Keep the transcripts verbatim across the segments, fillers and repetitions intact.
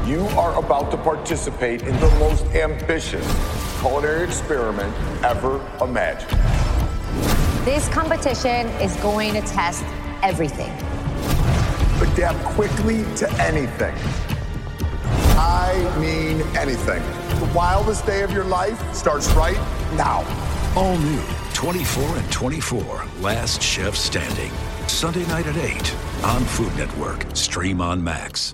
You are about to participate in the most ambitious culinary experiment ever imagined. This competition is going to test everything. Adapt quickly to anything. I mean anything. The wildest day of your life starts right now. All new twenty-four and twenty-four, Last Chef Standing. Sunday night at eight on Food Network. Stream on Max.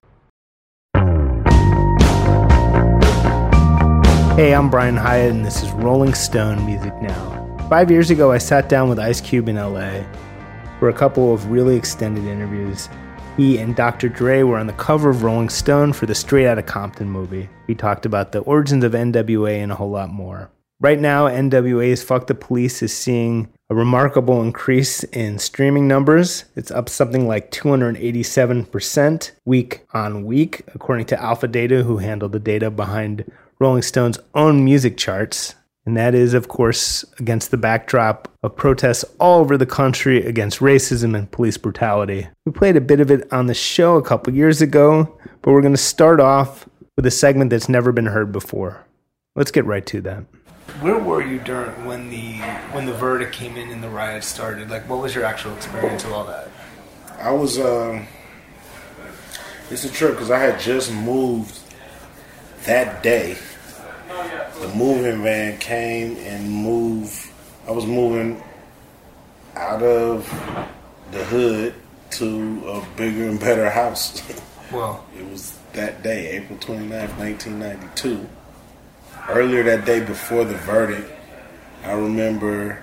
Hey, I'm Brian Hyatt, and this is Rolling Stone Music Now. Five years ago, I sat down with Ice Cube in L A for a couple of really extended interviews. He and Doctor Dre were on the cover of Rolling Stone for the Straight Outta Compton movie. We talked about the origins of N W A and a whole lot more. Right now, N W A's Fuck the Police is seeing a remarkable increase in streaming numbers. It's up something like two hundred eighty-seven percent week on week, according to Alpha Data, who handle the data behind Rolling Stone's own music charts. And that is, of course, against the backdrop of protests all over the country against racism and police brutality. We played a bit of it on the show a couple years ago, but we're going to start off with a segment that's never been heard before. Let's get right to that. Where were you during when the when the verdict came in and the riots started? Like, what was your actual experience of all that? I was, uh, it's a trip because I had just moved that day. The moving van came and moved. I was moving out of the hood to a bigger and better house. Well, it was that day, April twenty-ninth, nineteen ninety-two. Earlier that day before the verdict, I remember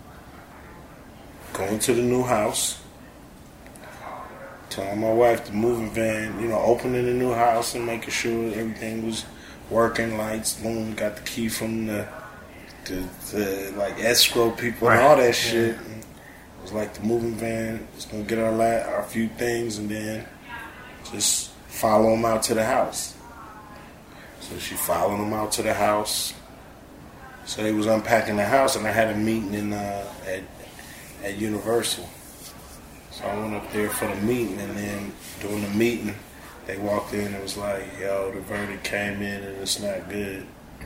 going to the new house, telling my wife the moving van, you know, opening the new house and making sure everything was working, lights, boom, got the key from the, the, the like, escrow people and all that shit. Yeah. And it was like the moving van was going to get our, la- our few things and then just follow them out to the house. So she followed them out to the house. So they was unpacking the house, and I had a meeting in uh, at at Universal. So I went up there for the meeting, and then during the meeting, they walked in and was like, "Yo, the verdict came in, and it's not good."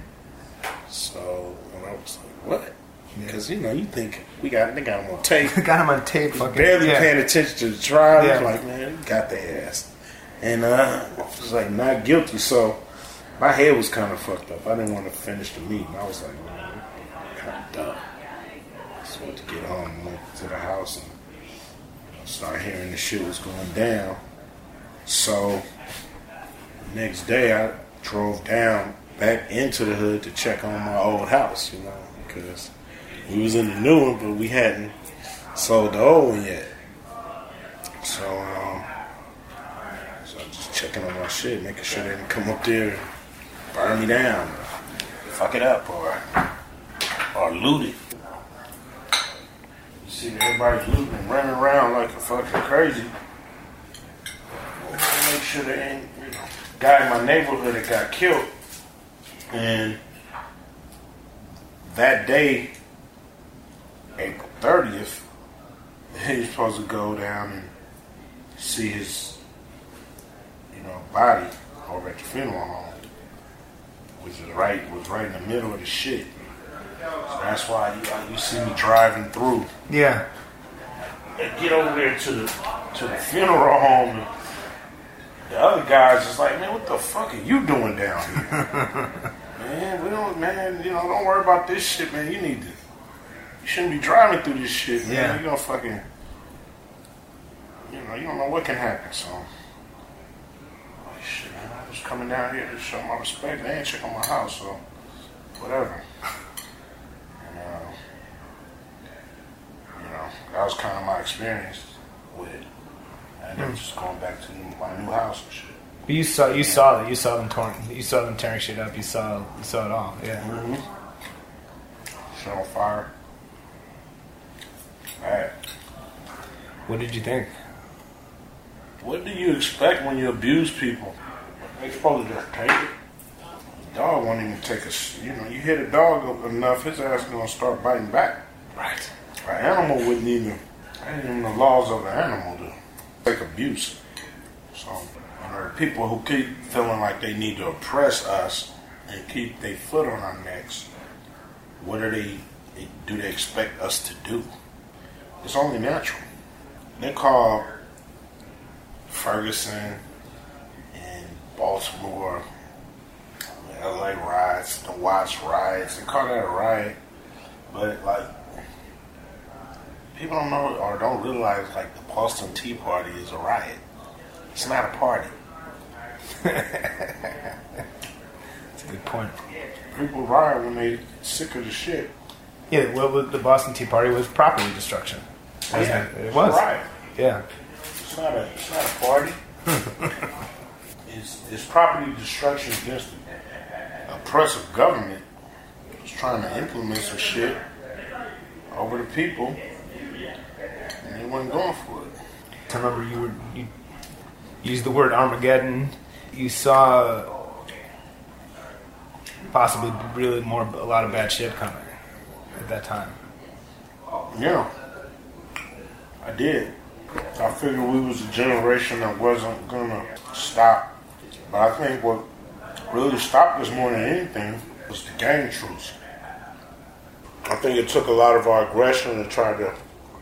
So and I was like, "What?" Because you know, you think we got they got him on tape. got him on tape. Fucking, barely yeah. paying attention to the trial. Yeah. Like, man, you got their ass, and uh, I was like, not guilty. So. My head was kind of fucked up. I didn't want to finish the meeting. I was like, man, I'm kind of done. I just wanted to get home, went to the house, and started hearing the shit was going down. So, the next day, I drove down back into the hood to check on my old house, you know, because we was in the new one, but we hadn't sold the old one yet. So, um, so I was just checking on my shit, making sure they didn't come up there burn me down, fuck it up, or or loot it. You see everybody's looting and running around like a fucking crazy. Make sure there ain't, you know, guy in my neighborhood that got killed. And that day, April thirtieth, he was supposed to go down and see his, you know, body over at the funeral home. Which is right was right in the middle of the shit. So that's why you, you see me driving through. Yeah. And get over there to the to the funeral home. And the other guys is like, man, what the fuck are you doing down here? man, we don't, man, you know, don't worry about this shit, man. You need to, you shouldn't be driving through this shit, man. Yeah. You gonna fucking, you know, you don't know what can happen, so. Shit, man, I was coming down here to show my respect. They ain't check on my house, so whatever. And, uh, you know, that was kind of my experience with it. And then just going back to my new house and shit. But you saw, you yeah. saw it. You saw them torn. You saw them tearing shit up. You saw, you saw it all. Yeah. Mm-hmm. Shit on fire. Alright. What did you think? What do you expect when you abuse people? They supposed to just take it. The dog won't even take a, you know, you hit a dog enough, his ass is going to start biting back. Right. An animal wouldn't even, that ain't even the laws of the animal do. Like abuse. So, you or people who keep feeling like they need to oppress us and keep their foot on our necks, what are they, do they expect us to do? It's only natural. They call Ferguson and Baltimore, L A riots, the Watts riots, they call that a riot, but like, people don't know or don't realize like the Boston Tea Party is a riot. It's not a party. That's a good point. People riot when they sick of the shit. Yeah, well, the Boston Tea Party was property destruction. Yeah, it? It was. It's a riot. Yeah. It's not a, it's not a party. it's, it's property destruction against the oppressive government who's trying to implement some shit over the people, and they weren't going for it. I remember you were you used the word Armageddon. You saw possibly really more a lot of bad shit coming at that time. Yeah, I did. I figured we was a generation that wasn't gonna stop. But I think what really stopped us more than anything was the gang truce. I think it took a lot of our aggression to try to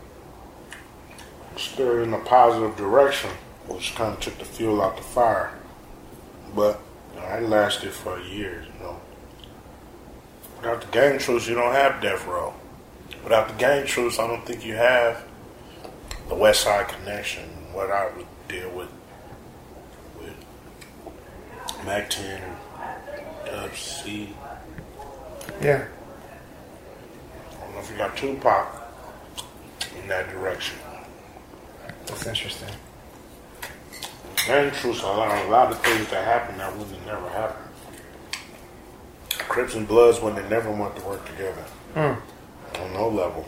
stir in a positive direction, which kind of took the fuel out the fire. But you know, I lasted for years, you know. Without the gang truce, you don't have death row. Without the gang truce, I don't think you have the West Side Connection, what I would deal with with Mac ten, Dub C. Yeah. I don't know if you got Tupac in that direction. That's interesting. Gang truce allowed a lot of things to happen that wouldn't have never happened. Crips and Bloods wouldn't have never want to work together. Mm. On no level.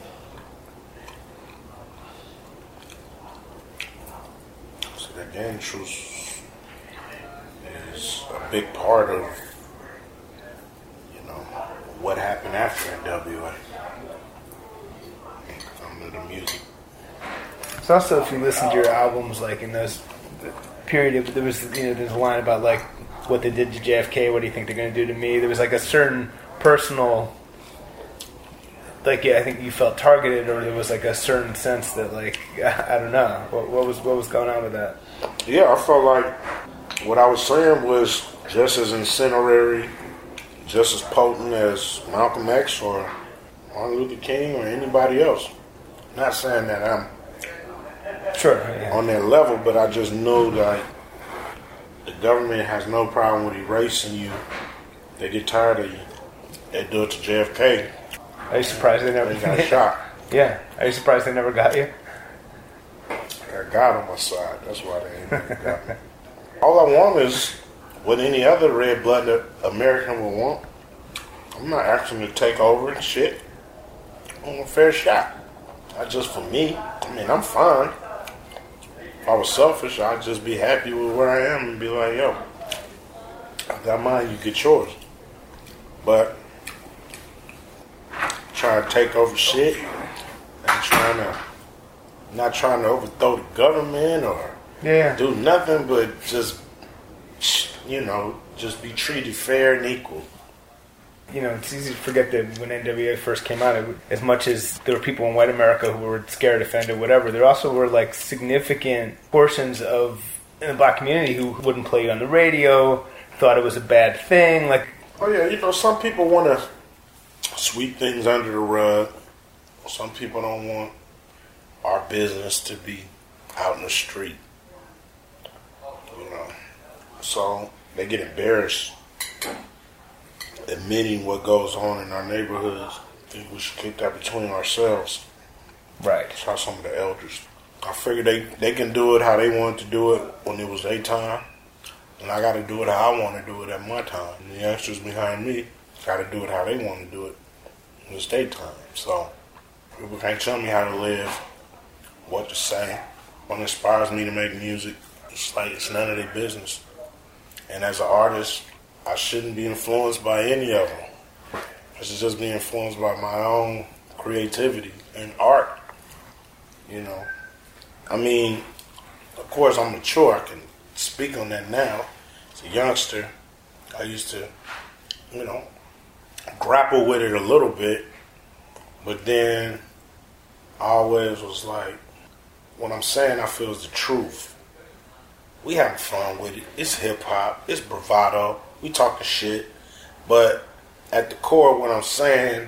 So the gang truce is a big part of, you know, what happened after N W A. Under the music. It's also, if you listen to your albums, like in those the period, there was, you know, there's a line about like what they did to J F K. What do you think they're going to do to me? There was like a certain personal, like, yeah, I think you felt targeted, or there was like a certain sense that, like, I don't know, what, what was what was going on with that? Yeah, I felt like what I was saying was just as incendiary, just as potent as Malcolm X or Martin Luther King or anybody else. Not saying that I'm sure yeah. on that level, but I just know that the government has no problem with erasing you. They get tired of you. They do it to J F K. Are you surprised they never They got shot? Yeah. Are you surprised they never got you? I got God on my side. That's why they ain't never got me. All I want is what any other red-blooded American would want. I'm not asking to take over and shit. I want a fair shot. Not just for me. I mean, I'm fine. If I was selfish, I'd just be happy with where I am and be like, yo, I got mine, you get yours. But trying to take over shit and trying to, not trying to overthrow the government or yeah. do nothing but just, you know, just be treated fair and equal. You know, it's easy to forget that when N W A first came out, it, as much as there were people in white America who were scared, offended, whatever, there also were like significant portions of in the black community who wouldn't play it on the radio, thought it was a bad thing. Like, oh yeah, you know, some people want to sweep things under the rug. Some people don't want our business to be out in the street. You know, so they get embarrassed admitting what goes on in our neighborhoods. I think we should keep that between ourselves. right. That's how some of the elders. I figured they, they can do it how they wanted to do it when it was their time. And I got to do it how I want to do it at my time. And the youngsters behind me got to do it how they want to do it when it's their time. So people can't tell me how to live, what to say. What inspires me to make music, it's like it's none of their business. And as an artist, I shouldn't be influenced by any of them. I should just be influenced by my own creativity and art. You know, I mean, of course I'm mature. I can speak on that now. As a youngster, I used to, you know, grapple with it a little bit, but then I always was like, what I'm saying I feel is the truth. We having fun with it. It's hip hop. It's bravado. We talking shit. But at the core, what I'm saying,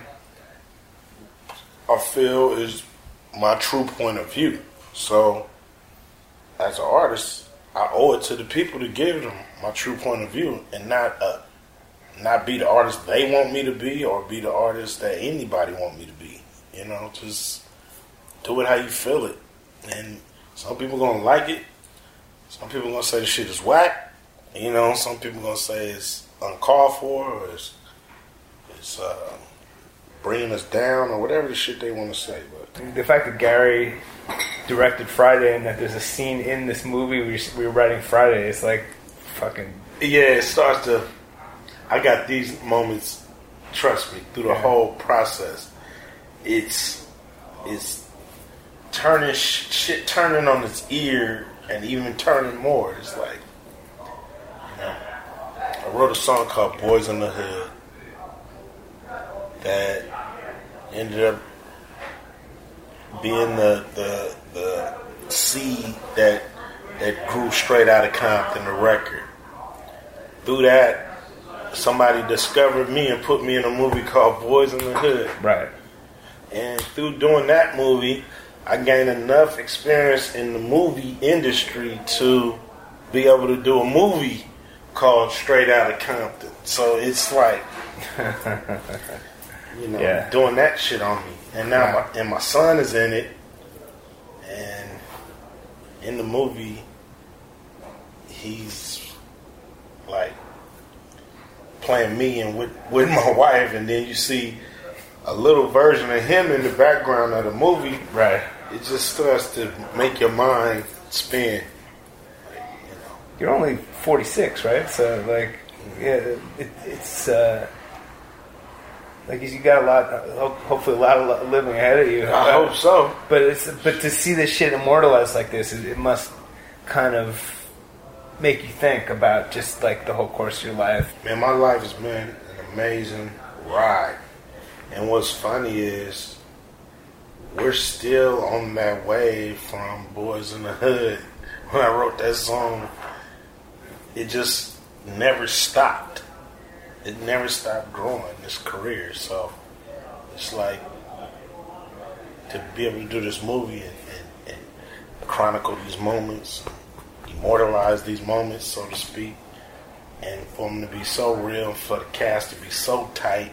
I feel is my true point of view. So, as an artist, I owe it to the people to give them my true point of view, and not uh, not be the artist they want me to be, or be the artist that anybody want me to be. You know, just do it how you feel it. And some people gonna like it. Some people gonna say the shit is whack. You know, some people gonna say it's uncalled for, or it's it's uh, bringing us down, or whatever the shit they want to say. But the fact that Gary directed Friday and that there's a scene in this movie we we were writing Friday, it's like fucking yeah. It starts to. I got these moments. Trust me, through the yeah. whole process, it's it's turning sh- shit turning on its ear. And even turning more, it's like, you know, I wrote a song called Boys in the Hood that ended up being the the, the seed that that grew straight out of Compton, the record. Through that, somebody discovered me and put me in a movie called Boys in the Hood. Right. And through doing that movie, I gained enough experience in the movie industry to be able to do a movie called Straight Outta Compton. So it's like, you know, yeah. doing that shit on me. And now, yeah. my, and my son is in it. And in the movie, he's like playing me and with, with my wife. And then you see a little version of him in the background of the movie. Right. It just starts to make your mind spin. Like, you know. You're only forty-six, right? So, like, yeah, it, it's uh, like you got a lot, hopefully, a lot of living ahead of you. I hope so. But it's but to see this shit immortalized like this, it, it must kind of make you think about just like the whole course of your life. Man, my life has been an amazing ride, and what's funny is, we're still on that wave from Boys in the Hood. When I wrote that song, it just never stopped. It never stopped growing, this career. So it's like to be able to do this movie and, and, and chronicle these moments, immortalize these moments, so to speak, and for them to be so real, for the cast to be so tight,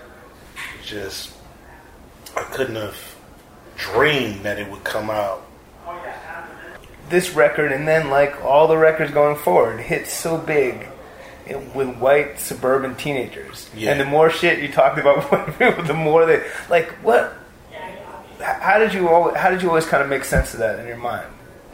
just, I couldn't have dream that it would come out. This record, and then like all the records going forward, hits so big with white suburban teenagers. Yeah. And the more shit you talked about white people, the more they like. What? How did you always? How did you always kind of make sense of that in your mind?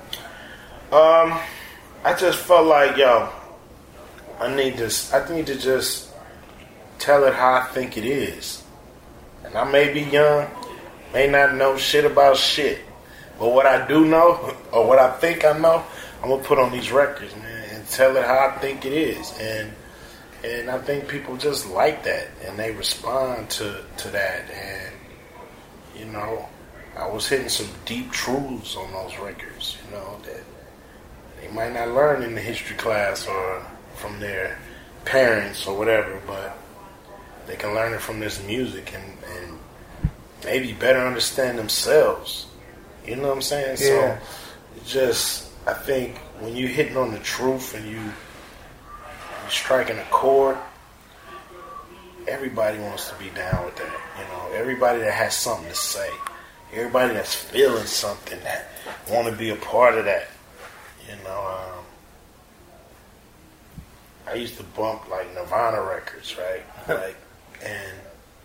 Um, I just felt like, yo, I need to. I need to just tell it how I think it is, and I may be young. May not know shit about shit. But what I do know, or what I think I know, I'm going to put on these records, man, and tell it how I think it is. And and I think people just like that, and they respond to, to that. And, you know, I was hitting some deep truths on those records, you know, that they might not learn in the history class or from their parents or whatever, but they can learn it from this music and, and maybe better understand themselves. You know what I'm saying? Yeah. So, it just, I think when you're hitting on the truth and you, you're striking a chord, everybody wants to be down with that. You know, everybody that has something to say, everybody that's feeling something, that want to be a part of that. You know, um, I used to bump like Nirvana records, right? Like, and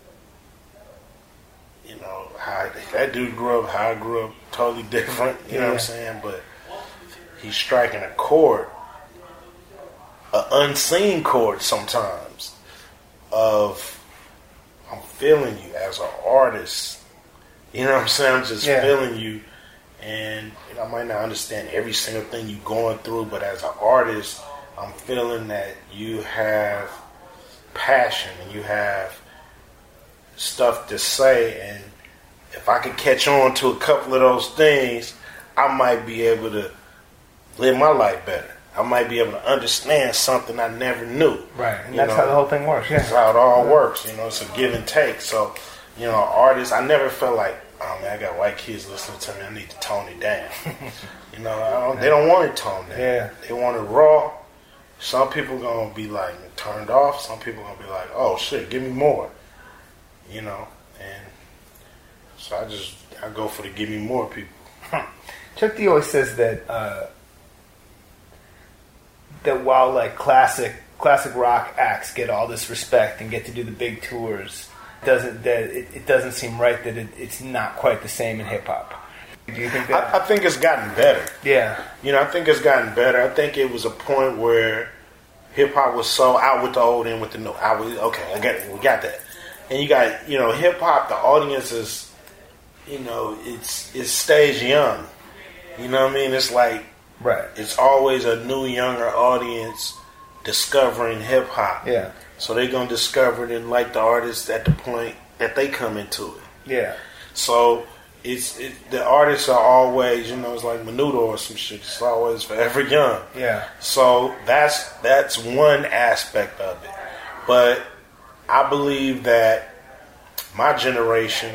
you know, how that dude grew up, how I grew up, totally different, you know yeah. what I'm saying? But he's striking a chord, an unseen chord sometimes, of I'm feeling you as an artist. You know what I'm saying? I'm just yeah. feeling you, And you know, I might not understand every single thing you're going through, but as an artist, I'm feeling that you have passion and you have stuff to say, and if I could catch on to a couple of those things, I might be able to live my life better. I might be able to understand something I never knew. Right, and you that's know? how the whole thing works. Yeah. That's how it all works. You know, it's a give and take. So, you know, artists, I never felt like, oh man, I got white kids listening to me, I need to tone it down. You know, I don't, they don't want it toned down. Yeah. They want it raw. Some people gonna be like turned off. Some people gonna be like, oh shit, give me more. You know, and so I just I go for the give me more people. Chuck D always says that uh, that while like classic classic rock acts get all this respect and get to do the big tours, doesn't that it, it doesn't seem right that it, it's not quite the same in hip hop. Do you think that? I, I think it's gotten better. Yeah. You know, I think it's gotten better. I think it was a point where hip hop was so out with the old, in with the new. I was okay. I got it. We got that. And you got, you know, hip hop. The audience is, you know, it's it stays young. You know what I mean? It's like, right. It's always a new, younger audience discovering hip hop. Yeah. So they're gonna discover it and like the artists at the point that they come into it. Yeah. So it's it, the artists are always, you know, it's like Menudo or some shit. It's always forever young. Yeah. So that's that's one aspect of it. But I believe that my generation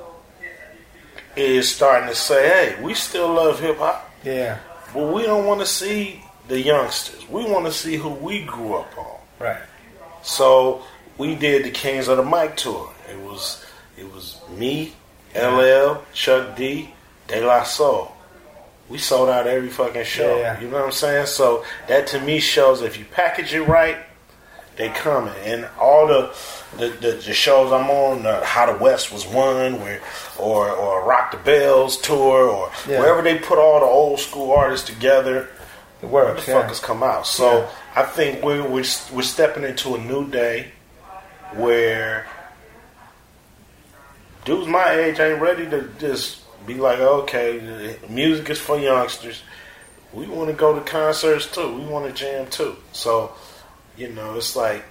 is starting to say, hey, we still love hip hop. Yeah. But we don't want to see the youngsters. We want to see who we grew up on. Right. So we did the Kings of the Mic tour. It was it was me, L L, Chuck D, De La Soul. We sold out every fucking show. Yeah. You know what I'm saying? So that to me shows if you package it right, they coming. And all the the, the, the shows I'm on, uh, How the West Was Won, where, or or Rock the Bells tour, or yeah. wherever they put all the old school artists together, it works. the Yeah. fuckers come out. So yeah. I think we're, we're we're stepping into a new day where dudes my age ain't ready to just be like, okay, music is for youngsters. We want to go to concerts too. We want to jam too. So, you know, it's like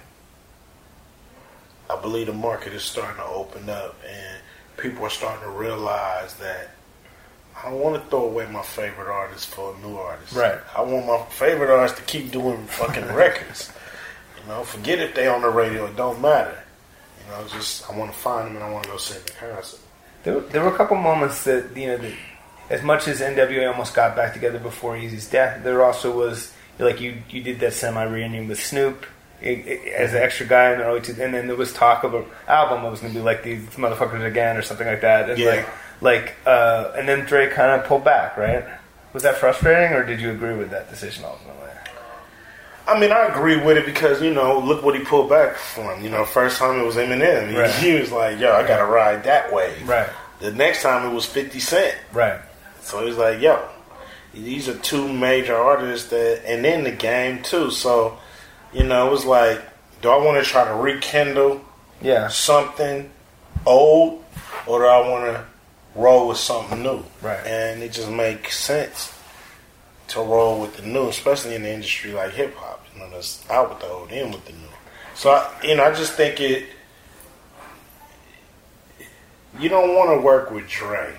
I believe the market is starting to open up and people are starting to realize that I don't want to throw away my favorite artist for a new artist. Right. I want my favorite artist to keep doing fucking records. You know, forget if they on the radio. It don't matter. You know, just I want to find them and I want to go see them in concert. There, there were a couple moments that, you know, that as much as N W A almost got back together before Eazy's death, there also was, like, you, you did that semi-reunion with Snoop it, it, as an extra guy in the early two, and then there was talk of an album that was going to be like These Motherfuckers Again or something like that. And yeah. Like, like uh, and then Dre kind of pulled back, right? Was that frustrating, or did you agree with that decision ultimately? I mean, I agree with it because, you know, look what he pulled back from. You know, first time it was Eminem. He, right. he was like, yo, I got to ride that wave. Right. The next time it was fifty Cent. Right. So he was like, yo, these are two major artists that, and in the game too. So, you know, it was like, do I want to try to rekindle yeah. something old, or do I want to roll with something new? Right. And it just makes sense to roll with the new, especially in the industry like hip hop. You know, that's out with the old, in with the new. So, I, you know, I just think it. You don't want to work with Dre,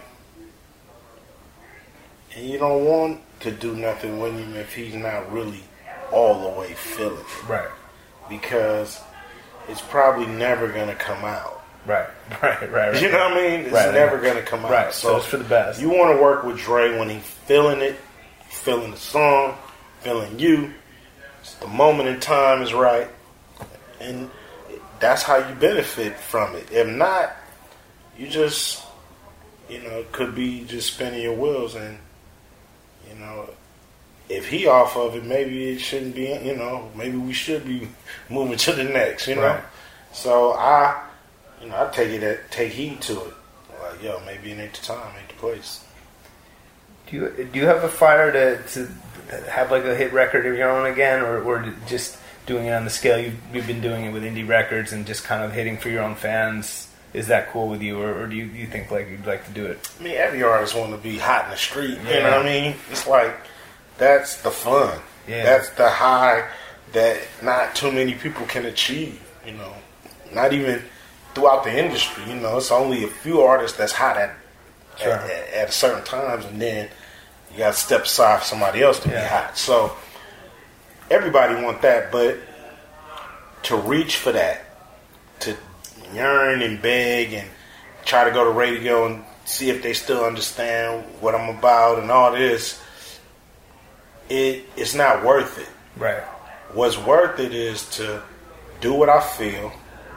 and you don't want to do nothing with him if he's not really all the way feeling it. Right. Because it's probably never going to come out. Right, right, right, right. You know what I mean? It's right, never right. going to come out. Right, so it's for the best. You want to work with Dre when he's feeling it, feeling the song, feeling you. The moment in time is right. And that's how you benefit from it. If not, you just, you know, could be just spinning your wheels. And, you know, if he off of it, maybe it shouldn't be, you know, maybe we should be moving to the next, you know. Right. So I, you know, I take it, at, take heed to it. Like, yo, maybe it ain't the time, ain't the place. Do you do you have a fire to to have like a hit record of your own again, or or just doing it on the scale you've, you've been doing it with indie records and just kind of hitting for your own fans is that cool with you, or, or do you, you think like you'd like to do it? I mean, every artist want to be hot in the street. Yeah. You know what I mean? It's like that's the fun. Yeah. That's the high that not too many people can achieve. You know, not even throughout the industry. You know, it's only a few artists that's hot at Sure. at, at, at certain times, and then you got to step aside for somebody else to Yeah. be hot. So everybody want that, but to reach for that, to yearn and beg and try to go to radio and see if they still understand what I'm about and all this, it it's not worth it. Right. What's worth it is to do what I feel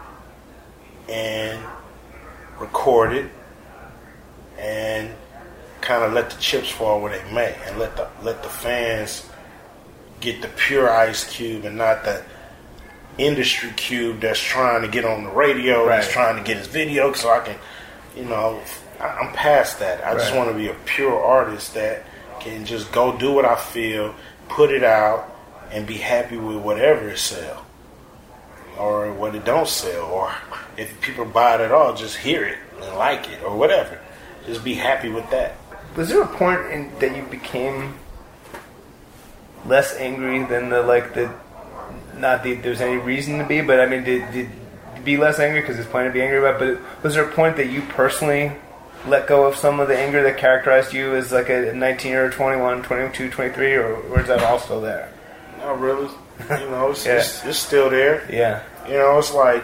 and record it and kind of let the chips fall where they may, and let the let the fans get the pure Ice Cube and not the industry Cube that's trying to get on the radio, right. that's trying to get his video so I can, you know, I, I'm past that. I right. just want to be a pure artist that can just go do what I feel, put it out, and be happy with whatever it sells or what it don't sell, or if people buy it at all, just hear it and like it or whatever. Just be happy with that. Was there a point in, that you became less angry than the like the not that there's any reason to be, but I mean, did did you be less angry because there's plenty to be angry about? But was there a point that you personally let go of some of the anger that characterized you as like a nineteen or twenty-one, twenty-two, twenty-three, or, or is that all still there? Not really. You know, it's, yeah. it's, it's still there. Yeah. You know, it's like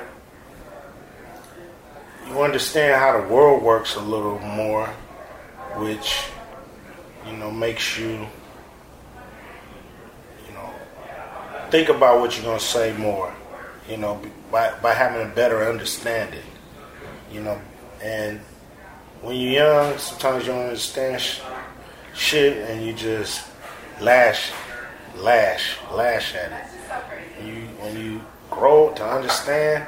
you understand how the world works a little more, which, you know, makes you, you know, think about what you're going to say more, you know, by, by having a better understanding, you know. And when you're young, sometimes you don't understand sh- shit and you just lash, lash, lash at it. When you, when you grow to understand,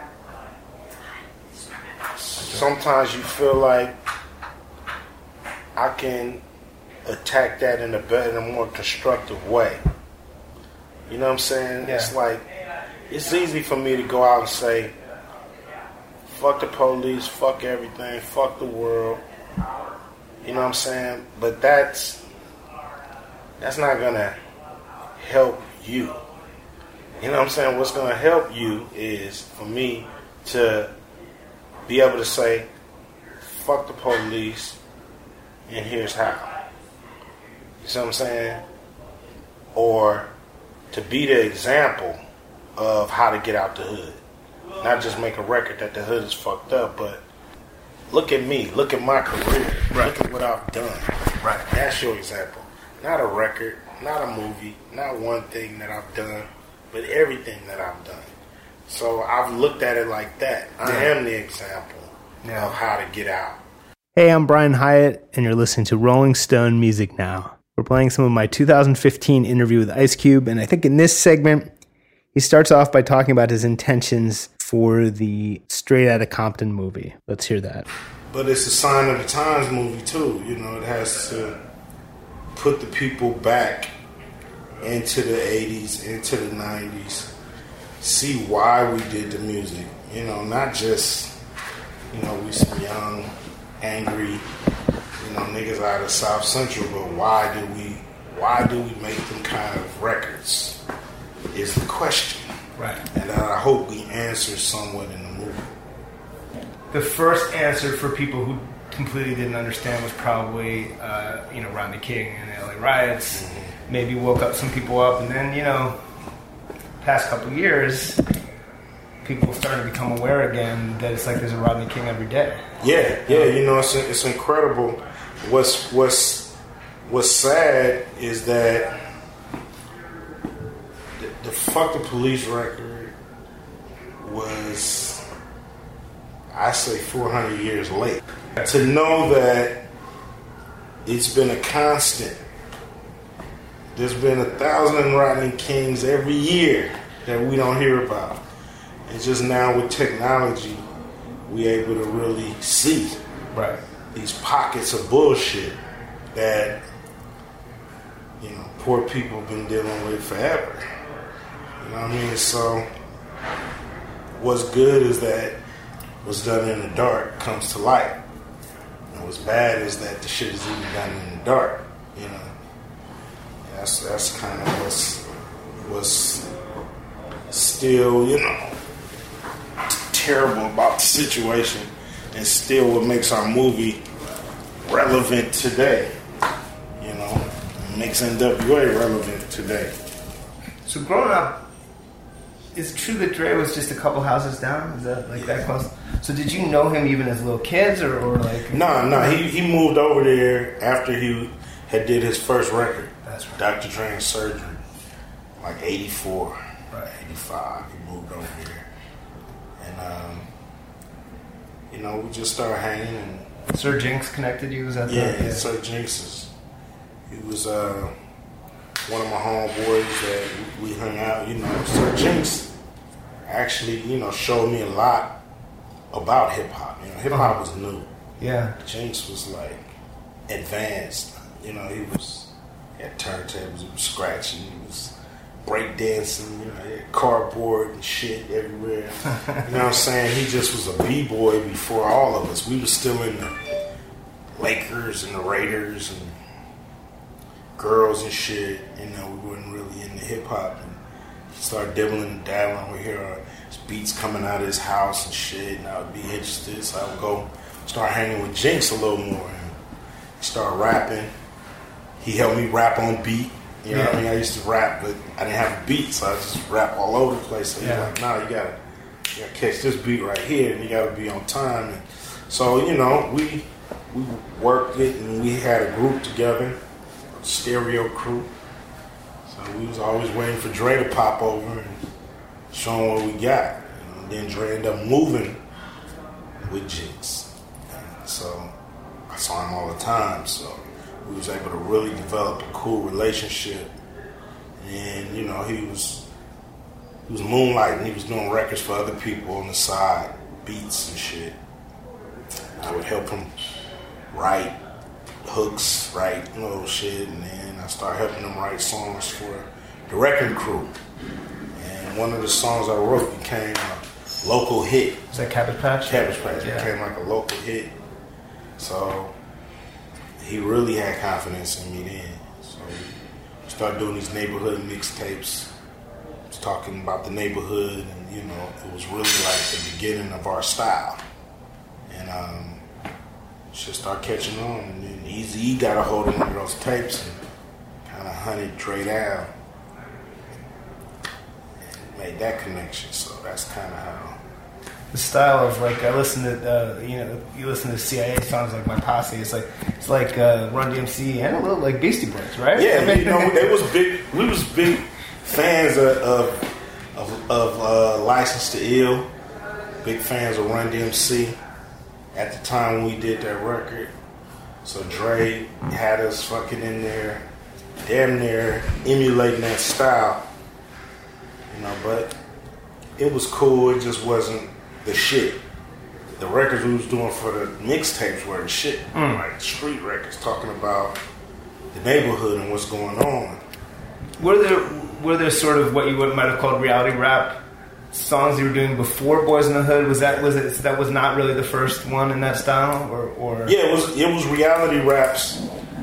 sometimes you feel like I can attack that in a better and more constructive way. You know what I'm saying? Yeah. It's like, it's easy for me to go out and say, fuck the police, fuck everything, fuck the world. You know what I'm saying? But that's, that's not going to help you. You know what I'm saying? What's going to help you is for me to be able to say, fuck the police, and here's how. You see what I'm saying? Or to be the example of how to get out the hood. Not just make a record that the hood is fucked up, but look at me, look at my career, right. Look at what I've done. Right. That's your example. Not a record, not a movie, not one thing that I've done, but everything that I've done. So I've looked at it like that. I yeah. am the example yeah. of how to get out. Hey, I'm Brian Hyatt, and you're listening to Rolling Stone Music Now. We're playing some of my two thousand fifteen interview with Ice Cube, and I think in this segment, he starts off by talking about his intentions for the Straight Outta Compton movie. Let's hear that. But it's a sign of the times movie, too. You know, it has to put the people back into the eighties, into the nineties, see why we did the music. You know, not just, you know, we some young, angry, you know, niggas out of South Central, but why do we, why do we make them kind of records is the question. Right. And I hope we answer somewhat in the movie. The first answer for people who completely didn't understand was probably, uh, you know, Rodney King and the L A riots. Mm-hmm. Maybe woke up some people up, and then, you know, past couple of years, people started to become aware again that it's like there's a Rodney King every day. Yeah, yeah, you know, it's it's incredible. What's what's what's sad is that the, the Fuck the Police record was, I say, four hundred years late. To know that it's been a constant. There's been a thousand Rodney Kings every year that we don't hear about. And just now with technology, we able to really see right. these pockets of bullshit that, you know, poor people have been dealing with forever. You know what I mean? So what's good is that what's done in the dark comes to light. And what's bad is that the shit is even done in the dark, you know. That's that's kind of what's what's still, you know, terrible about the situation, and still what makes our movie relevant today. You know, it makes N W A relevant today. So growing up, is it true that Dre was just a couple houses down? Is that like that close? So did you know him even as little kids, or, or like? No, no. He he moved over there after he had did his first record. That's right. Doctor Dre's Surgery, like eighty-four, right. eighty-five. He moved over here, and um, you know, we just started hanging. And Sir Jinx connected you? Was that yeah, the, yeah. Sir Jinx is. He was uh, one of my homeboys that we hung out. You know, Sir Jinx actually, you know, showed me a lot about hip hop. You know, hip hop was new. Yeah. Jinx was like advanced. You know, he was he had turntables, he was scratching, he was break dancing, you know, he had cardboard and shit everywhere. You know what I'm saying? He just was a b-boy before all of us. We were still in the Lakers and the Raiders and girls and shit. You know, we weren't really into hip hop. And he started dibbling and dabbling. We hear uh, his beats coming out of his house and shit, and I would be interested. So I would go start hanging with Jinx a little more and start rapping. He helped me rap on beat. You know yeah. what I mean? I used to rap, but I didn't have a beat, so I just rap all over the place. So yeah. he's like, nah, you gotta, you gotta catch this beat right here, and you gotta be on time. And so, you know, we we worked it, and we had a group together, a stereo crew. So we was always waiting for Dre to pop over and show him what we got. And then Dre ended up moving with Jinx. And so I saw him all the time, so we was able to really develop a cool relationship. And, you know, he was he was moonlighting. He was doing records for other people on the side, beats and shit. I would help him write hooks, write little shit, and then I started helping him write songs for the record crew. And one of the songs I wrote became a local hit. Is that Cabbage Patch? Cabbage Patch. It yeah. became like a local hit. So he really had confidence in me then. So we started doing these neighborhood mixtapes. Was talking about the neighborhood, and you know, it was really like the beginning of our style. And um, shit started catching on, and then Eazy-E got a hold of one of those tapes and kind of hunted Dre down and made that connection. So that's kind of how. The style of like I listen to uh, you know you listen to C I A songs like My Posse. It's like it's like uh, Run D M C and a little like Beastie Boys, right? Yeah, I mean, you know, they was big. We was big fans of of, of, of uh, License to Ill. Big fans of Run D M C at the time when we did that record. So Dre had us fucking in there, damn near emulating that style. You know, but it was cool. It just wasn't the shit. The records we was doing for the mixtapes were the shit. Mm. Like street records talking about the neighborhood and what's going on. Were there were there sort of what you would, might have called reality rap songs you were doing before Boys in the Hood? Was that was it that was not really the first one in that style, or, or? Yeah, it was it was reality raps.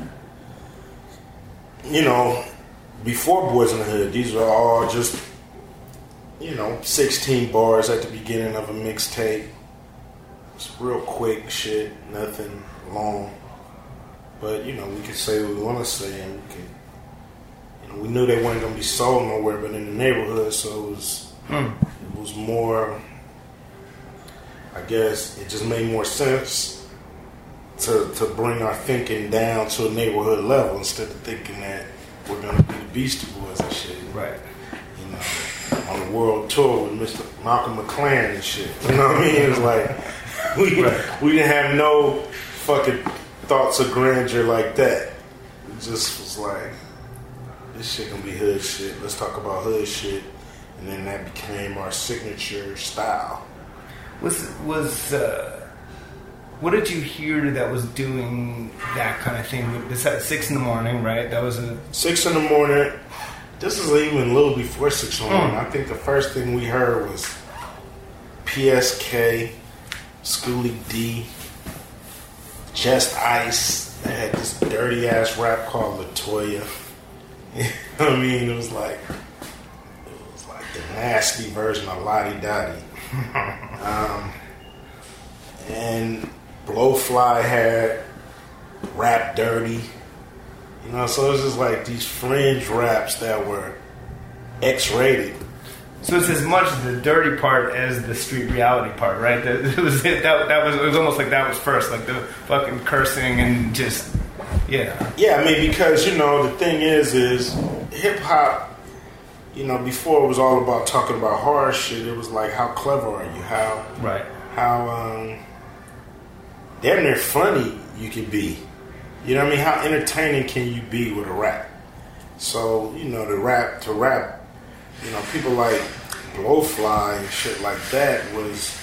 You know, before Boys in the Hood, these were all just, you know, sixteen bars at the beginning of a mixtape. It's real quick shit, nothing long. But, you know, we can say what we want to say, and we can, you know, we knew they weren't going to be sold nowhere but in the neighborhood, so it was, mm. it was more, I guess, it just made more sense to, to bring our thinking down to a neighborhood level instead of thinking that we're going to be the Beastie Boys and shit. Right. You know, on the world tour with Mister Malcolm McLaren and shit. You know what I mean? It's like we right. we didn't have no fucking thoughts of grandeur like that. It just was like, this shit gonna be hood shit. Let's talk about hood shit, and then that became our signature style. Was was uh, what did you hear that was doing that kind of thing? It's at six in the morning, right? That was a six in the morning. This is even a little before six in the morning. Mm. I think the first thing we heard was P S K, Schoolie D, Just Ice. They had this dirty ass rap called Latoya. You know what I mean? It was like it was like the nasty version of Lottie Dottie. um, and Blowfly had Rap Dirty. You know, so it was just like these fringe raps that were X-rated. So it's as much the dirty part as the street reality part, right? That it was that, that was it was almost like that was first, like the fucking cursing and just yeah. Yeah, I mean, because you know the thing is, is hip hop. You know, before it was all about talking about hard shit. It was like, how clever are you? How right? How um, damn near funny you can be. You know what I mean? How entertaining can you be with a rap? So you know, the rap to rap. You know, people like Blowfly and shit like that was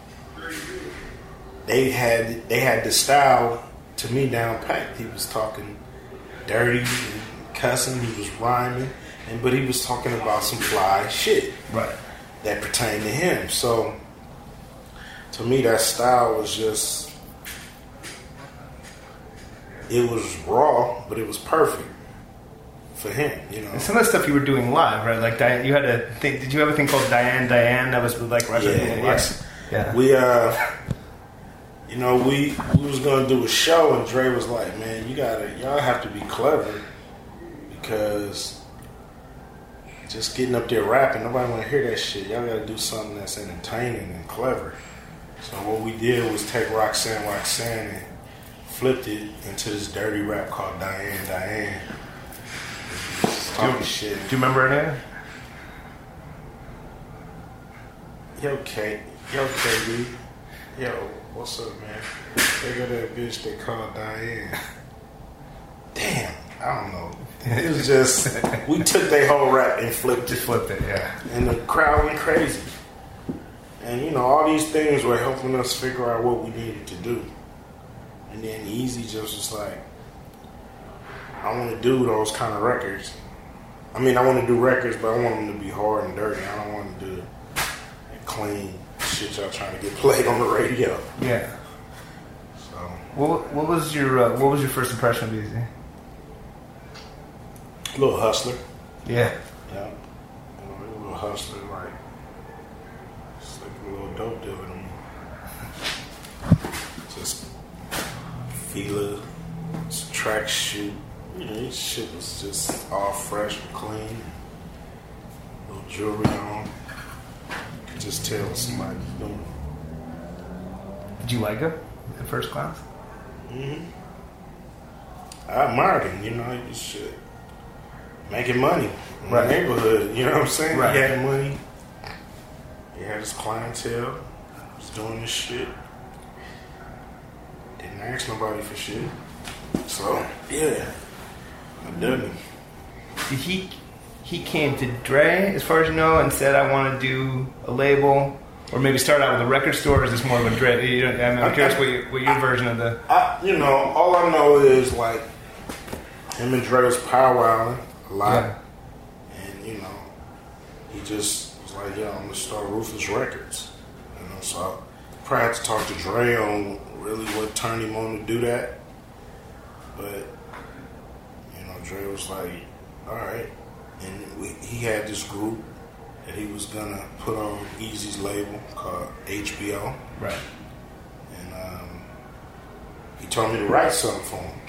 they had they had the style to me down packed. He was talking dirty and cussing, he was rhyming, and but he was talking about some fly shit right that pertained to him. So to me that style was just it was raw, but it was perfect. For him, you know. And some of the stuff you were doing live, right? Like Diane, you had a thing. Did you have a thing called Diane Diane? That was like right yeah, yeah, yeah. yeah. We uh, you know, we we was gonna do a show, and Dre was like, "Man, you gotta, y'all have to be clever because just getting up there rapping, nobody want to hear that shit. Y'all gotta do something that's entertaining and clever." So what we did was take Roxanne Roxanne and flipped it into this dirty rap called Diane Diane. Do you, shit. do you remember her name? Yo, Kate. Yo, K D. Yo, what's up, man? They got that bitch they call Diane. Damn, I don't know. It was just, we took their whole rap and flipped it. Flipped it, yeah. And the crowd went crazy. And, you know, all these things were helping us figure out what we needed to do. And then Easy just was like, I want to do those kind of records. I mean, I want to do records, but I want them to be hard and dirty. I don't want to do clean shit y'all trying to get played on the radio. Yeah. So, what what was your uh, what was your first impression of Easy? Little hustler. Yeah. Yeah. You know, a little hustler, like it's like a little dope dealer to me. Just feeler, track shoot. You know, this shit was just all fresh and clean. Little jewelry on. You could just tell somebody's doing it. Did you like him in first class? Mm-hmm. I admired him, you know, he was shit. Making money in right. the neighborhood, you know what I'm saying? Right. He had money. He had his clientele. He was doing this shit. Didn't ask nobody for shit. So, yeah. I done it. Did he he came to Dre, as far as you know, and said, I want to do a label? Or maybe start out with a record store, or is this more of a Dre? You know, I mean, I'm curious what, you, what your I, version of the... I, you know, all I know is, like, him and Dre was powwowing a lot. Yeah. And, you know, he just was like, yeah, I'm going to start Ruthless Records. You know, so I probably had to talk to Dre on really what turned him on to do that. But, you know, Dre was like, all right. And we, he had this group that he was going to put on Eazy's label called H B O. Right. And um, he told me to write something for him.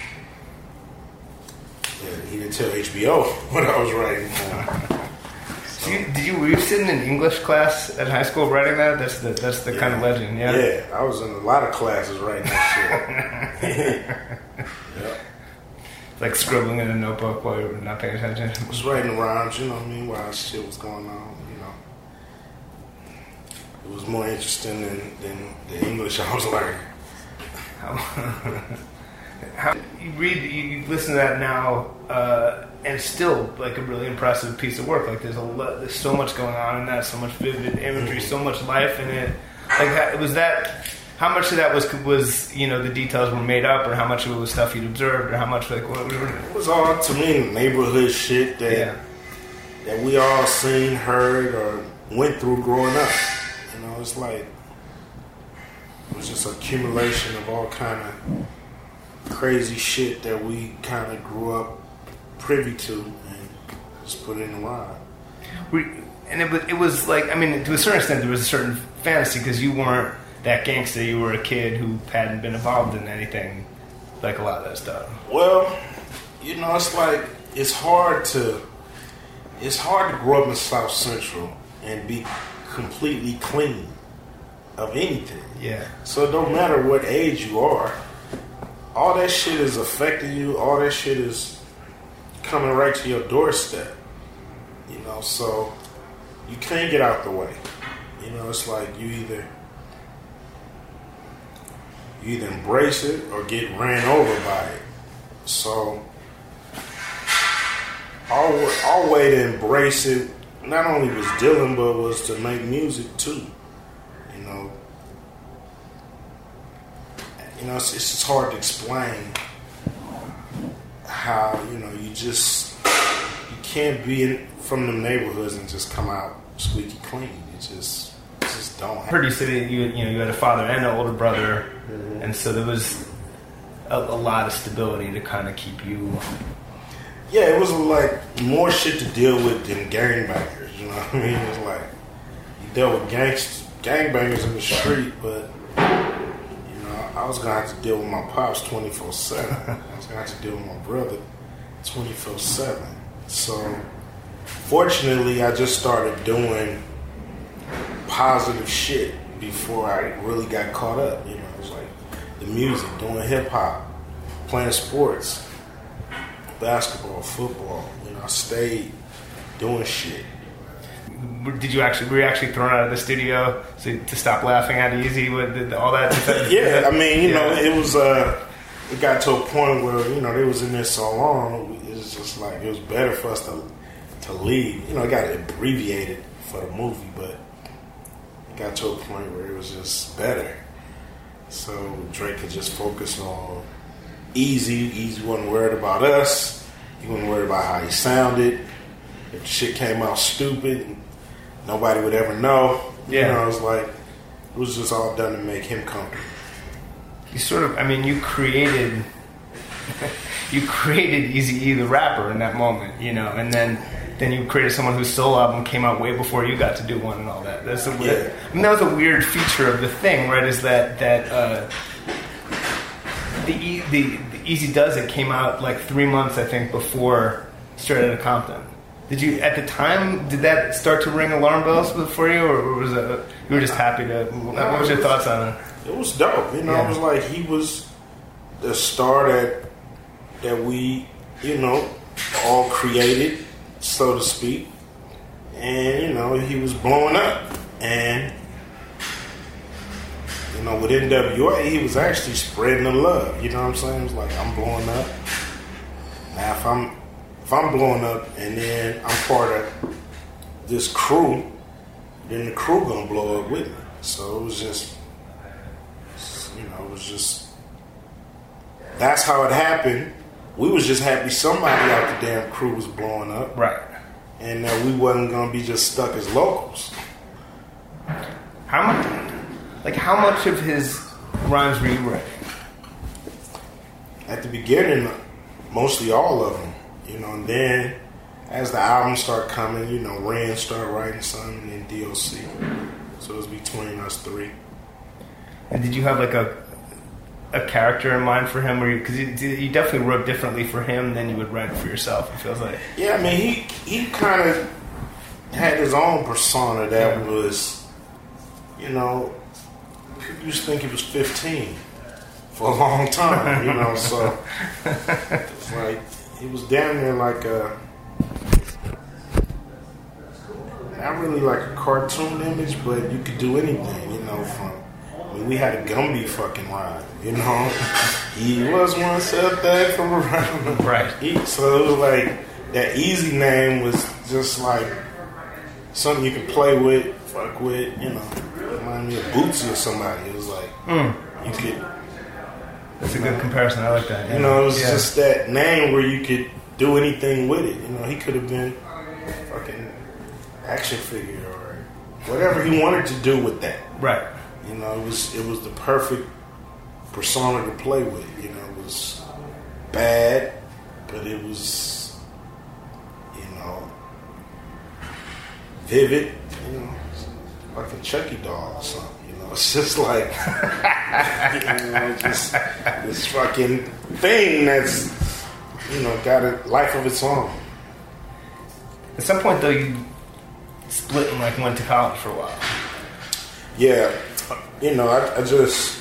Yeah, he didn't tell H B O what I was writing for him. So, did, you, did you were you sitting in English class at high school writing that? That's the that's the yeah, kind of legend, yeah. Yeah, I was in a lot of classes writing that shit. Yeah. Like scribbling in a notebook while you were not paying attention. I was writing rhymes, you know what I mean, while shit was going on, you know. It was more interesting than, than the English I was learning. How, how you read, you listen to that now, uh, and it's still like a really impressive piece of work. Like there's a lot, there's so much going on in that, so much vivid imagery, so much life in it. Like was that? How much of that was was you know the details were made up, or how much of it was stuff you'd observed, or how much like what? It was all to me neighborhood shit that yeah. that we all seen, heard, or went through growing up. You know, it's like It was just an accumulation of all kind of crazy shit that we kind of grew up privy to and just put in the rhyme. We, and it was, it was like, I mean, to a certain extent, there was a certain fantasy because you weren't that gangster. You were a kid who hadn't been involved in anything like a lot of that stuff. Well, you know, it's like, it's hard to, it's hard to grow up in South Central and be completely clean of anything. Yeah. So it don't matter what age you are, all that shit is affecting you, all that shit is coming right to your doorstep. You know, so you can't get out the way. You know, it's like you either you either embrace it or get ran over by it. So our, our way to embrace it not only was Dylan, but was to make music too. You know, you know, it's, it's just hard to explain how, you know, you just you can't be in, from the neighborhoods and just come out squeaky clean. It just, it just don't happen. I heard you say that you, you know, you had a father and an older brother, mm-hmm. and so there was a, a lot of stability to kind of keep you. Yeah, it was like more shit to deal with than gangbangers. You know what I mean? It was like you dealt with gangst gangbangers in the street, but you know, I was gonna have to deal with my pops twenty-four seven. I was gonna have to deal with my brother twenty-four seven. So fortunately, I just started doing positive shit before I really got caught up. You know, it was like the music, doing hip hop, playing sports, basketball, football. You know, I stayed doing shit. Did you actually, were you actually thrown out of the studio to, to stop laughing at Easy with all that? Yeah, I mean, you yeah. know, it was, uh, it got to a point where, you know, they was in there so long, it was just like, it was better for us to to leave. You know, it got abbreviated for the movie, but it got to a point where it was just better. So Drake could just focus on Easy. Easy wasn't worried about us. He wasn't worried about how he sounded. If the shit came out stupid, nobody would ever know. Yeah. You know, it was like, it was just all done to make him comfortable. You sort of, I mean, you created, you created Eazy-E the rapper in that moment, you know, and then then you created someone whose solo album came out way before you got to do one and all that. That's a weird, yeah. I mean, that was a weird feature of the thing, right? Is that that uh, the, e, the the Easy Does It came out like three months, I think, before Straight Outta Compton. Did you, at the time, did that start to ring alarm bells for you, or was it, you were just happy to, what was your thoughts on it? It was dope, you know, yeah. It was like he was the star that, that we, you know, all created, so to speak, and, you know, he was blowing up, and, you know, with N W A, he was actually spreading the love, you know what I'm saying? It was like, I'm blowing up, now if I'm, If I'm blowing up and then I'm part of this crew, then the crew gonna blow up with me. So it was just, you know, it was just, that's how it happened. We was just happy somebody out the damn crew was blowing up. Right. And that we wasn't gonna be just stuck as locals. How much, like how much of his rhymes were you writing? At the beginning, mostly all of them. You know, and then as the albums start coming, you know, Ren started writing some, and then D O C. So it was between us three. And did you have like a a character in mind for him, because you, you definitely wrote differently for him than you would write for yourself? It feels like. Yeah, I mean, he he kind of had his own persona that yeah. was, you know, people used to think he was fifteen for a long time, you know. So it's like. He was down there like a, not really like a cartoon image, but you could do anything, you know, from, I mean, we had a Gumby fucking rhyme, you know. He was one setback from a rhyme. Right. He, so it was like, that Easy name was just like something you could play with, fuck with, you know. Remind me of Bootsy or somebody. It was like, mm. you could... That's a good comparison. I like that. Yeah. You know, it was yeah. just that name where you could do anything with it. You know, he could have been a fucking action figure or whatever he wanted to do with that. Right. You know, it was it was the perfect persona to play with. You know, it was bad, but it was, you know, vivid. You know, like a Chucky doll or something. You know, it's just like you know, just this fucking thing that's, you know, got a life of its own. At some point, though, you split and like went to college for a while. Yeah, you know, I, I just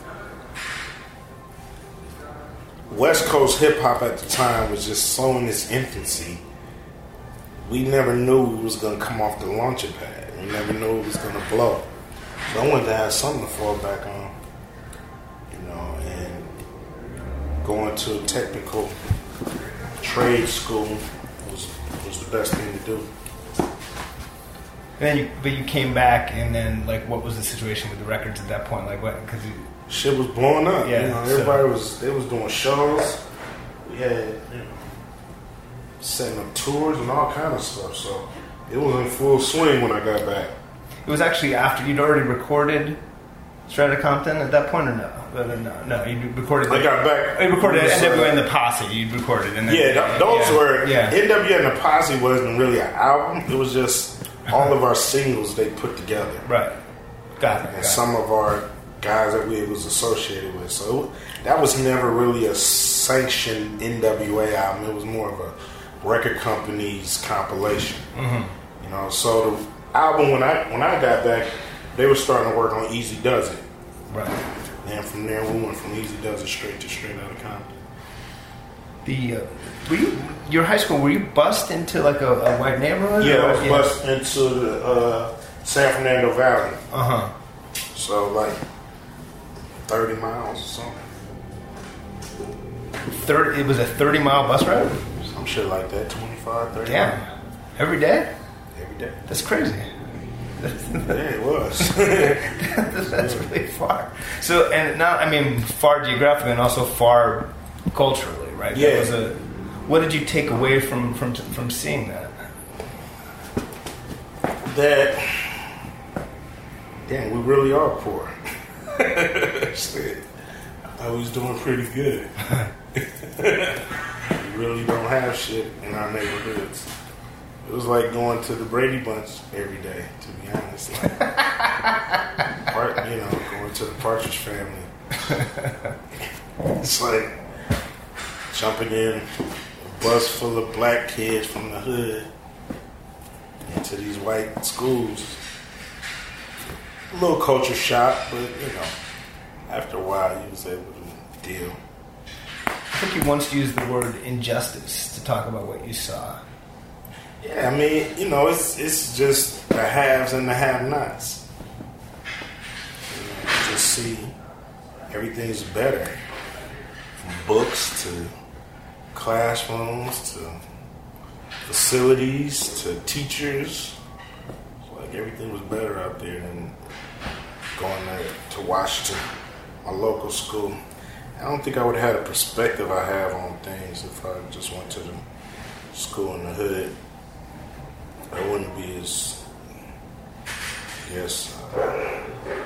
West Coast hip hop at the time was just so in its infancy. We never knew it was gonna come off the launching pad. We never knew it was gonna blow. So I wanted to have something to fall back on, you know, and going to a technical trade school was was the best thing to do. And then you, but you came back, and then like, what was the situation with the records at that point? Like, what? Because shit was blowing up. Yeah, you know, so. everybody was they was doing shows. We had, you know, setting up tours and all kind of stuff. So it was in full swing when I got back. It was actually after you'd already recorded Straight Outta Compton at that point, or no? No, no, no. You recorded. I got back. You recorded was, N W A uh, and the Posse. You recorded, and then, yeah, th- those yeah, were yeah. N W A and the Posse wasn't really an album. It was just all of our singles they put together. Right. Got it. And got some it. of our guys that we was associated with. So that was never really a sanctioned N W A album. It was more of a record company's compilation. Mm-hmm. You know, so the album when I when I got back, they were starting to work on Easy Does It. Right. And from there we went from Easy Does It straight to Straight Outta Compton. The uh, were you your high school? Were you bussed into like a, a white neighborhood? Yeah, or, I was yeah. bussed into the uh, San Fernando Valley. Uh huh. So like thirty miles or something. Thirty. It was a thirty mile bus ride. Some shit like that. twenty-five, thirty Damn. miles. Every day. Every day. That's crazy. Yeah, it was. that's, that's really far. So, and not, I mean, far geographically and also far culturally, right? Yeah. That was a, what did you take away from, from, from seeing that? That, damn, we really are poor. Shit. I was doing pretty good. We really don't have shit in our neighborhoods. It was like going to the Brady Bunch every day, to be honest. Like, part, you know, going to the Partridge Family. It's like jumping in a bus full of black kids from the hood into these white schools. A little culture shock, but, you know, after a while you was able to deal. I think you once used the word injustice to talk about what you saw. Yeah, I mean, you know, it's it's just the haves and the have-nots. You know, you just see everything's better. From books to classrooms to facilities to teachers. It's like everything was better out there than going there to Washington, my local school. I don't think I would have had a perspective I have on things if I just went to the school in the hood. I wouldn't be as, I guess, uh,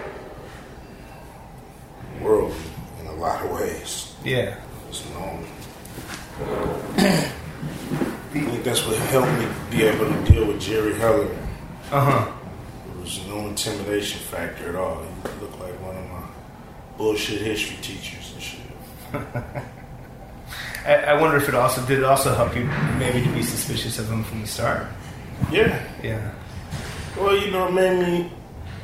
worldly in a lot of ways. Yeah. It's normal. I think that's what helped me be able to deal with Jerry Heller. Uh-huh. There was no intimidation factor at all. He looked like one of my bullshit history teachers and shit. I, I wonder if it also, did it also help you maybe to be suspicious of him from the start? Yeah. Yeah. Well, you know, it made me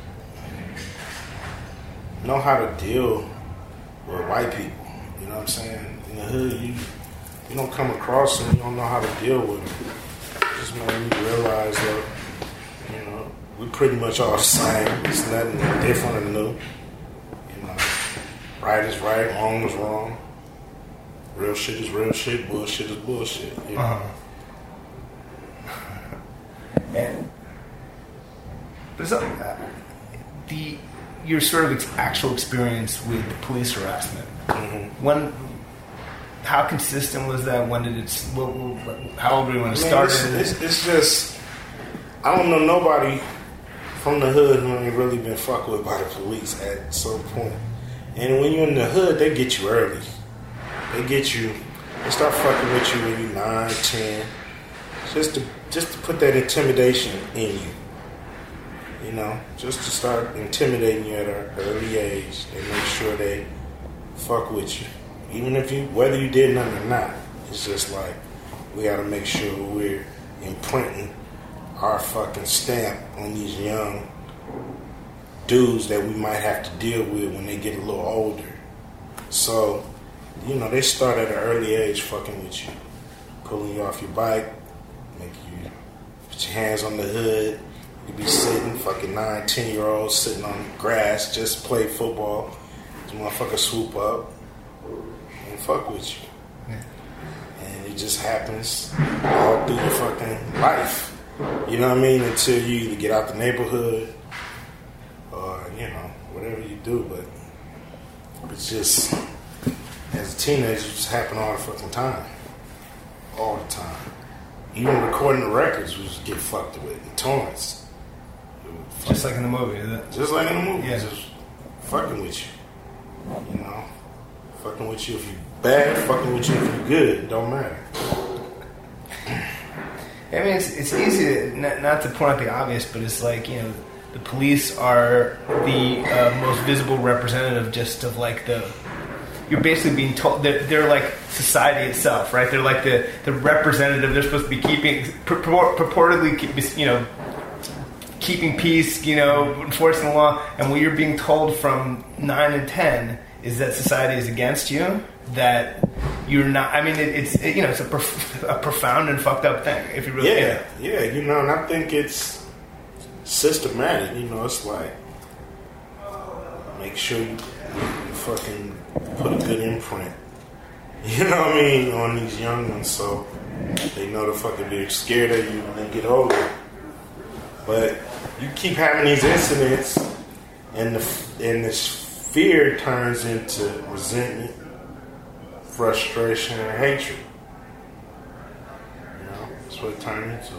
know how to deal with white people. You know what I'm saying? In the hood, you you don't come across them, you don't know how to deal with them. It just made me realize that, you know, we pretty much all the same. It's nothing different or new. You know, right is right, wrong is wrong. Real shit is real shit, bullshit is bullshit. You know? Uh-huh. And there's a, uh, the your sort of ex- actual experience with police harassment. Mm-hmm. When, how consistent was that? When did it? What, what, how old were you when it Man, started? It's, it's, it's just I don't know nobody from the hood who ain't really been fucked with by the police at some point. And when you're in the hood, they get you early. They get you, they start fucking with you when you're nine, ten. Just to, just to put that intimidation in you. You know, just to start intimidating you at an early age and make sure they fuck with you. Even if you, whether you did nothing or not, it's just like, we gotta make sure we're imprinting our fucking stamp on these young dudes that we might have to deal with when they get a little older. So, you know, they start at an early age fucking with you. Pulling you off your bike, make you put your hands on the hood. You be sitting, fucking nine, ten year olds sitting on the grass, just play football. This motherfucker swoop up and fuck with you. Yeah. And it just happens all through your fucking life. You know what I mean? Until you either get out the neighborhood or, you know, whatever you do. But it's just, as a teenager, it just happen all the fucking time. All the time. Even recording the records, we just get fucked with in torrents. Just like in the movie, is it? Just like in the movie. Yeah. Just fucking with you. You know? Fucking with you if you bad, fucking with you if you good. It don't matter. I mean, it's it's easy to, not, not to point out the obvious, but it's like, you know, the police are the uh, most visible representative just of like the, you're basically being told, they're, they're like society itself, right? They're like the, the representative, they're supposed to be keeping, purport, purportedly, keep, you know, keeping peace, you know, enforcing the law, and what you're being told from nine and ten is that society is against you, that you're not, I mean, it, it's, it, you know, it's a, prof, a profound and fucked up thing, if you really Yeah, yeah, you know, and I think it's systematic, you know, it's like, make sure you, you fucking put a good imprint, you know what I mean, on these young ones, so they know to fucking be scared of you when they get older. But you keep having these incidents, and the and this fear turns into resentment, frustration, and hatred. You know, that's what it turned into.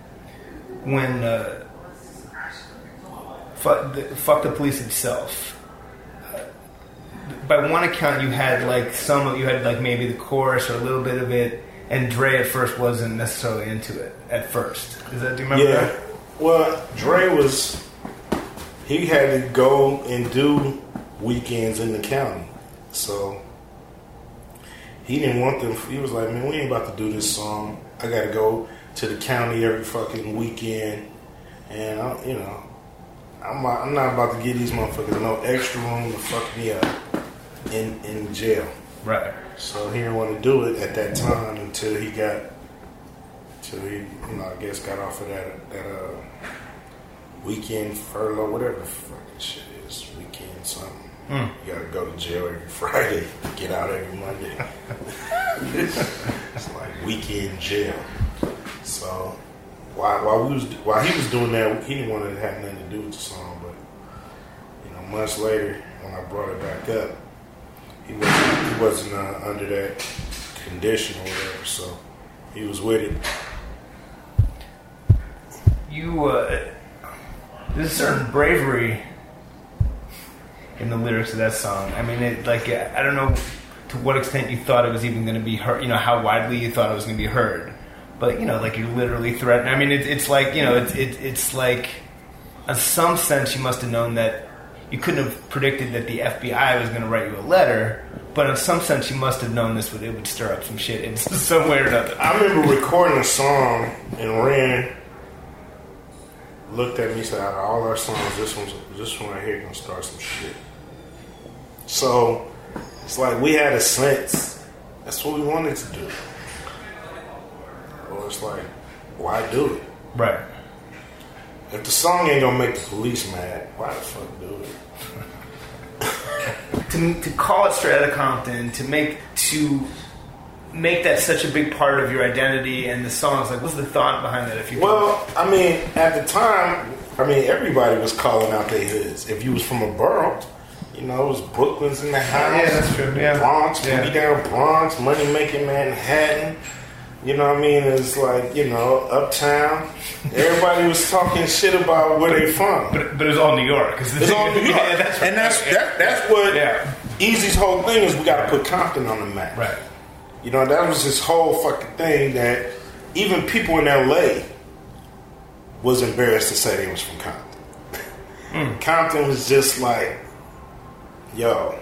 When uh, fuck, the, fuck the police itself. Uh, by one account, you had like some of you had like maybe the chorus or a little bit of it, and Dre at first wasn't necessarily into it at first. Is that do you remember yeah. that? Well, Dre was, he had to go and do weekends in the county. So, he didn't want them, he was like, man, we ain't about to do this song. I got to go to the county every fucking weekend. And, I, you know, I'm, I'm not about to give these motherfuckers no extra room to fuck me up in, in jail. Right. So, he didn't want to do it at that time until he got... Till he, you know, I guess got off of that that uh, weekend furlough, whatever the fucking shit is, weekend something. Mm. You gotta go to jail every Friday, get out every Monday. It's like weekend jail. So while while we was while he was doing that, he didn't want to have nothing to do with the song. But you know, months later, when I brought it back up, he wasn't he wasn't uh, under that condition or whatever. So he was with it. You, uh, there's a certain bravery in the lyrics of that song. I mean, it, like, I don't know to what extent you thought it was even going to be heard, you know, how widely you thought it was going to be heard. But, you know, like, you're literally threatening. I mean, it, it's like, you know, it's, it, it's like, in some sense, you must have known that you couldn't have predicted that the F B I was going to write you a letter. But in some sense, you must have known this would, it would stir up some shit in some way or another. I remember recording a song, and Ren looked at me and said, out of all our songs, this one's this one right here gonna start some shit. So it's like we had a sense that's what we wanted to do. Well, it's like, why do it? Right. If the song ain't gonna make the police mad, why the fuck do it? to to call it Straight Outta Compton, to make to make that such a big part of your identity and the songs, like, what's the thought behind that? If you well, I mean, at the time, I mean, everybody was calling out their hoods. If you was from a borough, you know, it was Brooklyn's in the house. Yeah, that's true. Yeah. Bronx, yeah. Boogie Down Bronx, Money Making Manhattan. You know what I mean? It's like, you know, Uptown. Everybody was talking shit about where they from. But, but it's all New York. It's all New York. Yeah, that's and that's that, that's what yeah. Eazy's whole thing is we got to put Compton on the map. Right. You know, that was his whole fucking thing that even people in L A was embarrassed to say they was from Compton. Mm. Compton was just like, yo,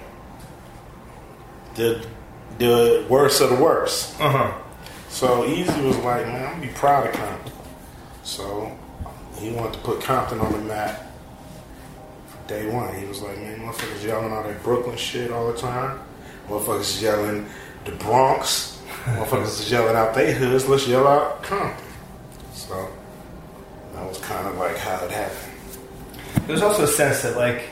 the the worst of the worst. Uh-huh. So Eazy was like, man, I'm gonna be proud of Compton. So he wanted to put Compton on the map from day one. He was like, man, motherfuckers yelling all that Brooklyn shit all the time. Motherfuckers yelling the Bronx. Motherfuckers is yelling out they hoods. Let's yell out Compton. So that was kind of like how it happened. There's also a sense that like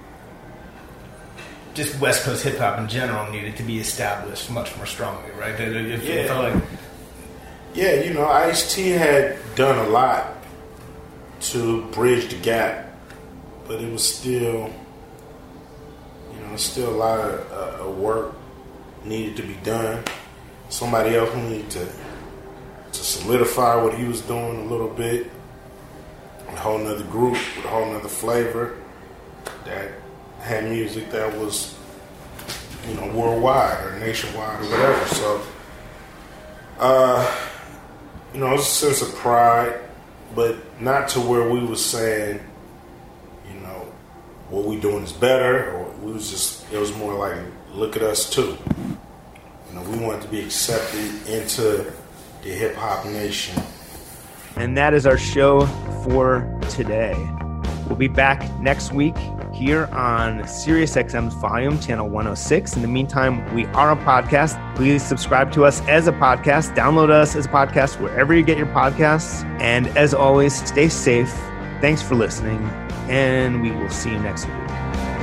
just West Coast hip hop in general needed to be established much more strongly, right? It, it, yeah. it felt like Yeah, you know, Ice-T had done a lot to bridge the gap, but it was still, you know, still a lot of uh, work needed to be done. Somebody else needed to to solidify what he was doing a little bit. A whole nother group with a whole nother flavor that had music that was, you know, worldwide or nationwide or whatever. So, uh, you know, it's a sense of pride, but not to where we was saying, you know, what we doing is better, or we was just, it was more like, look at us too. You know, we wanted to be accepted into the hip hop nation. And that is our show for today. We'll be back next week here on SiriusXM's Volume, Channel one oh six. In the meantime, we are a podcast. Please subscribe to us as a podcast. Download us as a podcast wherever you get your podcasts. And as always, stay safe. Thanks for listening. And we will see you next week.